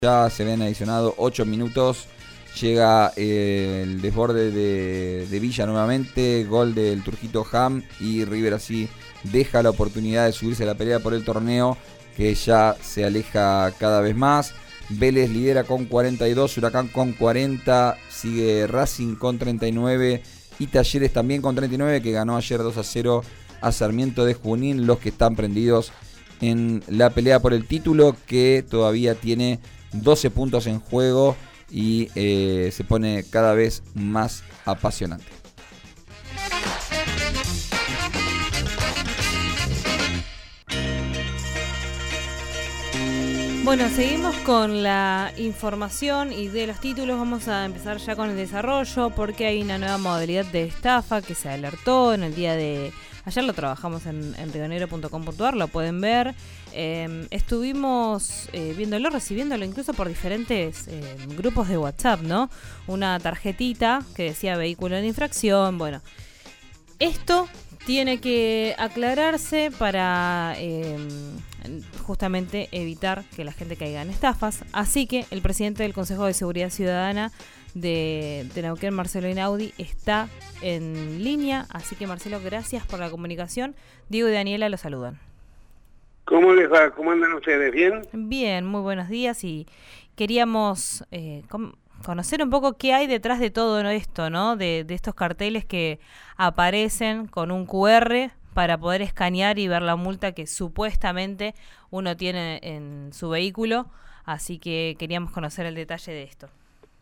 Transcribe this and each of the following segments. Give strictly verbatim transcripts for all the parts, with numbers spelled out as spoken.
Ya se habían adicionado ocho minutos. Llega eh, el desborde de, de Villa nuevamente. Gol del Turquito Ham. Y River así deja la oportunidad de subirse a la pelea por el torneo, que ya se aleja cada vez más. Vélez lidera con cuarenta y dos. Huracán con cuarenta. Sigue Racing con treinta y nueve. Y Talleres también con treinta y nueve, que ganó ayer dos a cero a Sarmiento de Junín. Los que están prendidos en la pelea por el título, que todavía tiene doce puntos en juego y eh, se pone cada vez más apasionante. Bueno, seguimos con la información y de los títulos. Vamos a empezar ya con el desarrollo, porque hay una nueva modalidad de estafa que se alertó en el día de... Ayer lo trabajamos en, en rionegro punto com punto ar, lo pueden ver. Eh, estuvimos eh, viéndolo, recibiéndolo incluso por diferentes eh, grupos de WhatsApp, ¿no? Una tarjetita que decía vehículo en infracción. Bueno, esto tiene que aclararse para eh, justamente evitar que la gente caiga en estafas. Así que el presidente del Consejo de Seguridad Ciudadana de, de Neuquén, Marcelo Einaudi, está en línea. Así que, Marcelo, gracias por la comunicación. Diego y Daniela lo saludan. ¿Cómo les va? ¿Cómo andan ustedes? ¿Bien? Bien, muy buenos días, y queríamos eh, com- conocer un poco qué hay detrás de todo esto, ¿no? De, de estos carteles que aparecen con un cu erre para poder escanear y ver la multa que supuestamente uno tiene en su vehículo. Así que queríamos conocer el detalle de esto.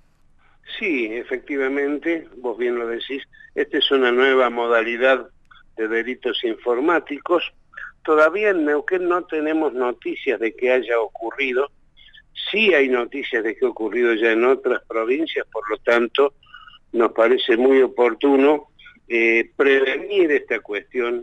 Sí, efectivamente, vos bien lo decís, esta es una nueva modalidad de delitos informáticos. Todavía en Neuquén no tenemos noticias de que haya ocurrido. Sí hay noticias de que ha ocurrido ya en otras provincias, por lo tanto nos parece muy oportuno eh, prevenir esta cuestión,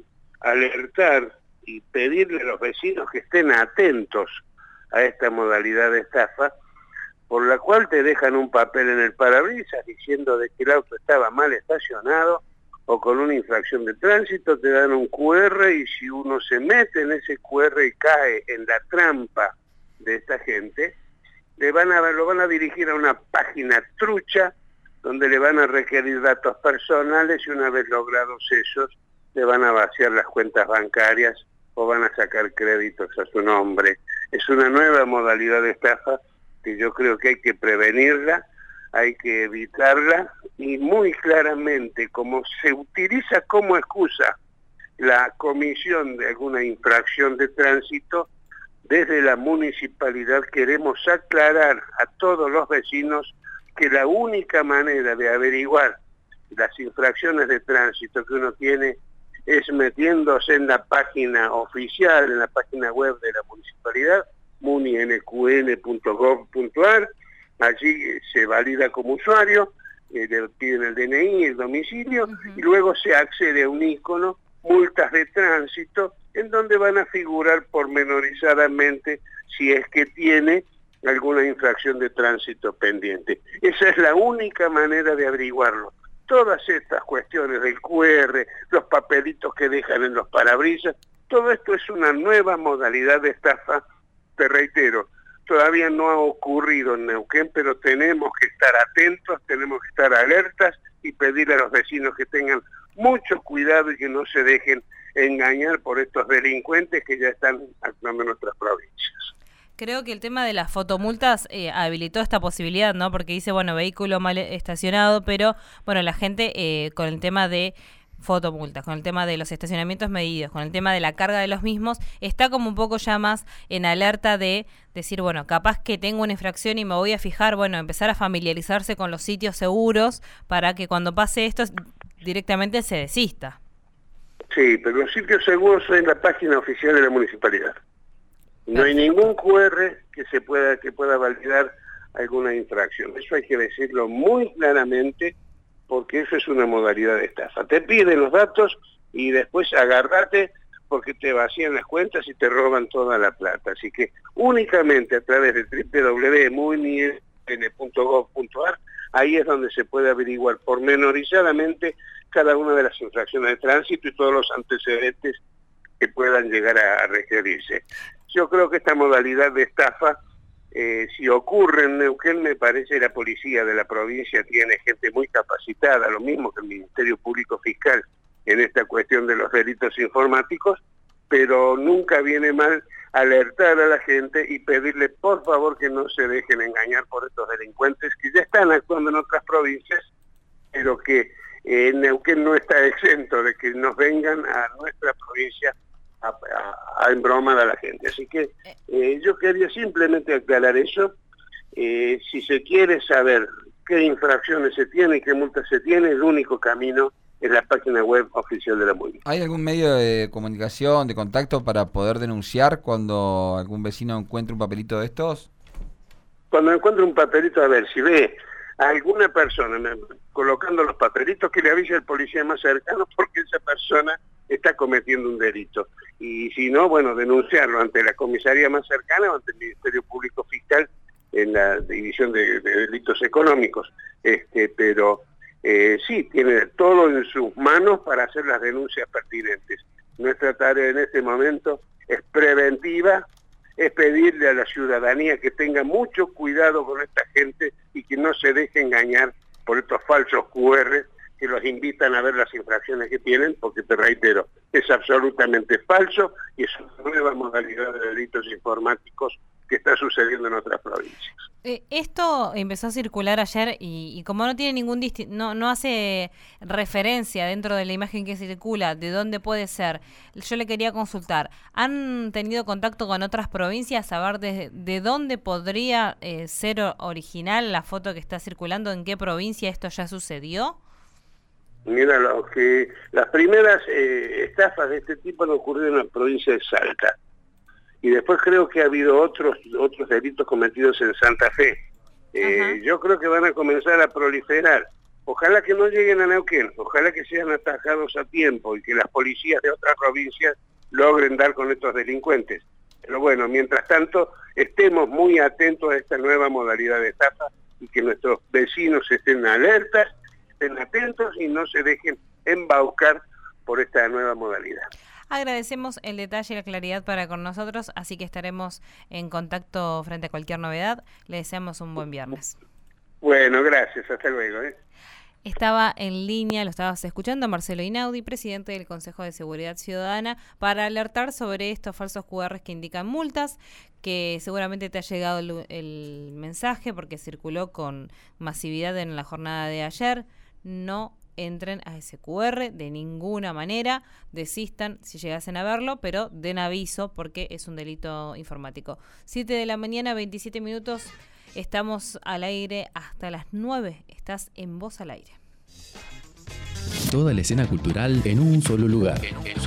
alertar y pedirle a los vecinos que estén atentos a esta modalidad de estafa, por la cual te dejan un papel en el parabrisas diciendo de que el auto estaba mal estacionado o con una infracción de tránsito, te dan un cu erre y si uno se mete en ese cu erre y cae en la trampa de esta gente, le van a, lo van a dirigir a una página trucha donde le van a requerir datos personales y una vez logrados esos, le van a vaciar las cuentas bancarias o van a sacar créditos a su nombre. Es una nueva modalidad de estafa que yo creo que hay que prevenirla, hay que evitarla, y muy claramente, como se utiliza como excusa la comisión de alguna infracción de tránsito, desde la municipalidad queremos aclarar a todos los vecinos que la única manera de averiguar las infracciones de tránsito que uno tiene es metiéndose en la página oficial, en la página web de la municipalidad, muni n q n punto gov punto ar. Allí se valida como usuario, eh, le piden el de ene i, el domicilio, uh-huh. Y luego se accede a un icono, multas de tránsito, en donde van a figurar pormenorizadamente si es que tiene alguna infracción de tránsito pendiente. Esa es la única manera de averiguarlo. Todas estas cuestiones del cu erre, los papelitos que dejan en los parabrisas, todo esto es una nueva modalidad de estafa. Te reitero, todavía no ha ocurrido en Neuquén, pero tenemos que estar atentos, tenemos que estar alertas y pedirle a los vecinos que tengan mucho cuidado y que no se dejen engañar por estos delincuentes que ya están actuando en nuestras provincias. Creo que el tema de las fotomultas eh, habilitó esta posibilidad, ¿no? Porque dice, bueno, vehículo mal estacionado, pero, bueno, la gente eh, con el tema de fotomultas, con el tema de los estacionamientos medidos, con el tema de la carga de los mismos, está como un poco ya más en alerta de decir, bueno, capaz que tengo una infracción y me voy a fijar, bueno, empezar a familiarizarse con los sitios seguros para que cuando pase esto directamente se desista. Sí, pero los sitios seguros son en la página oficial de la municipalidad. No hay ningún cu erre que se pueda que pueda validar alguna infracción. Eso hay que decirlo muy claramente, porque eso es una modalidad de estafa. Te piden los datos y después agárrate porque te vacían las cuentas y te roban toda la plata. Así que únicamente a través de doble u doble u doble u punto muni n punto gov punto ar, ahí es donde se puede averiguar pormenorizadamente cada una de las infracciones de tránsito y todos los antecedentes que puedan llegar a requerirse. Yo creo que esta modalidad de estafa Eh, si ocurre en Neuquén, me parece que la policía de la provincia tiene gente muy capacitada, lo mismo que el Ministerio Público Fiscal en esta cuestión de los delitos informáticos, pero nunca viene mal alertar a la gente y pedirle por favor que no se dejen engañar por estos delincuentes que ya están actuando en otras provincias, pero que eh, Neuquén no está exento de que nos vengan a nuestra provincia a, a, a embromar a la gente. Así que eh, yo quería simplemente aclarar eso. Eh, si se quiere saber qué infracciones se tiene y qué multas se tiene, el único camino es la página web oficial de la MUNI. ¿Hay algún medio de comunicación, de contacto para poder denunciar cuando algún vecino encuentre un papelito de estos? Cuando encuentre un papelito, a ver, si ve a alguna persona me, colocando los papelitos, que le avise al policía más cercano porque esa persona está cometiendo un delito. Y si no, bueno, denunciarlo ante la comisaría más cercana o ante el Ministerio Público Fiscal en la División de, de Delitos Económicos. Este, pero eh, sí, tiene todo en sus manos para hacer las denuncias pertinentes. Nuestra tarea en este momento es preventiva, es pedirle a la ciudadanía que tenga mucho cuidado con esta gente y que no se deje engañar por estos falsos cu erre que los invitan a ver las infracciones que tienen, porque te reitero, es absolutamente falso y es una nueva modalidad de delitos informáticos que está sucediendo en otras provincias. Eh, esto empezó a circular ayer y, y como no tiene ningún disti- no no hace referencia dentro de la imagen que circula de dónde puede ser, yo le quería consultar, ¿han tenido contacto con otras provincias a ver de, de dónde podría eh, ser original la foto que está circulando, en qué provincia esto ya sucedió? Mira, lo que las primeras eh, estafas de este tipo han ocurrido en la provincia de Salta. Y después creo que ha habido otros otros delitos cometidos en Santa Fe. Eh, yo creo que van a comenzar a proliferar. Ojalá que no lleguen a Neuquén, ojalá que sean atajados a tiempo y que las policías de otras provincias logren dar con estos delincuentes. Pero bueno, mientras tanto, estemos muy atentos a esta nueva modalidad de estafa y que nuestros vecinos estén alertas, estén atentos y no se dejen embaucar por esta nueva modalidad. Agradecemos el detalle y la claridad para con nosotros, así que estaremos en contacto frente a cualquier novedad. Le deseamos un buen viernes. Bueno, gracias. Hasta luego. ¿eh? Estaba en línea, lo estabas escuchando, Marcelo Inaudi, presidente del Consejo de Seguridad Ciudadana, para alertar sobre estos falsos cu erres que indican multas, que seguramente te ha llegado el, el mensaje porque circuló con masividad en la jornada de ayer. No entren a ese cu erre de ninguna manera, desistan si llegasen a verlo, pero den aviso porque es un delito informático. siete de la mañana, veintisiete minutos, estamos al aire hasta las nueve, estás en Voz al Aire. Toda la escena cultural en un solo lugar.